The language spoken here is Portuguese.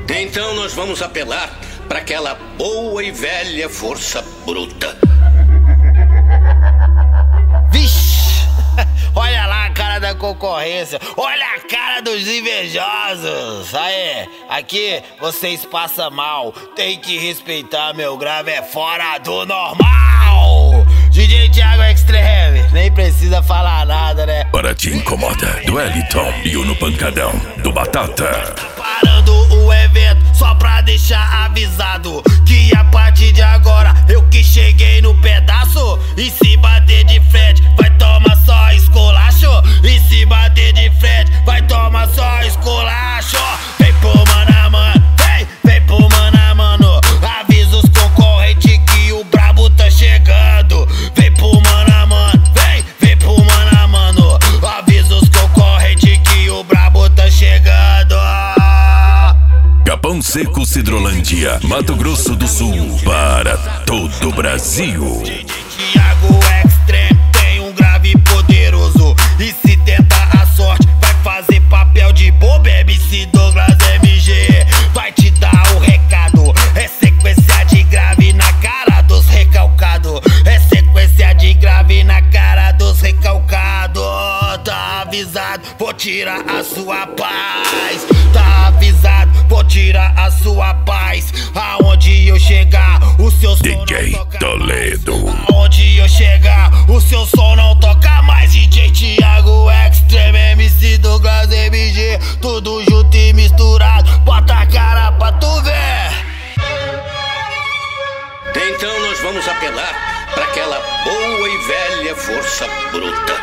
Então nós vamos apelar para aquela boa e velha força bruta. Vixe! Olha lá a cara da concorrência, olha a cara dos invejosos. Aí, aqui vocês passam mal, tem que respeitar, meu grave é fora do normal. DJ Thiago Extreme, nem precisa falar nada, né? Para te incomoda, do Eliton e o No Pancadão, do Batata. Parando o evento, só pra deixar avisado que a partir de agora, eu que cheguei no pedaço. E se bater de frente, vai tomar só esculacho. E se bater de frente, vai tomar só esculacho. Vem pro mano a mano, vem pro mano a mano. Avisa os concorrentes que o brabo tá chegando. Vem pro mano a mano, vem pro mano a mano. Avisa os concorrentes que o brabo tá chegando. Capão Seco, Cidrolândia, Mato Grosso do Sul, para todo o Brasil. Thiago Extreme tem um grave poderoso. E se tentar a sorte, vai fazer papel de bobo. MC Douglas MG vai te dar o recado. É sequência de grave na cara dos recalcados. É sequência de grave na cara dos recalcados. Tá avisado, vou tirar a sua paz. Tá avisado, vou tirar a sua paz. Aonde eu chegar, o seu som DJ não toca Toledo. mais. Aonde eu chegar, o seu som não toca mais. DJ Thiago Extreme, MC Douglas MG, tudo junto e misturado. Bota a cara pra tu ver. Então nós vamos apelar para aquela boa e velha força bruta.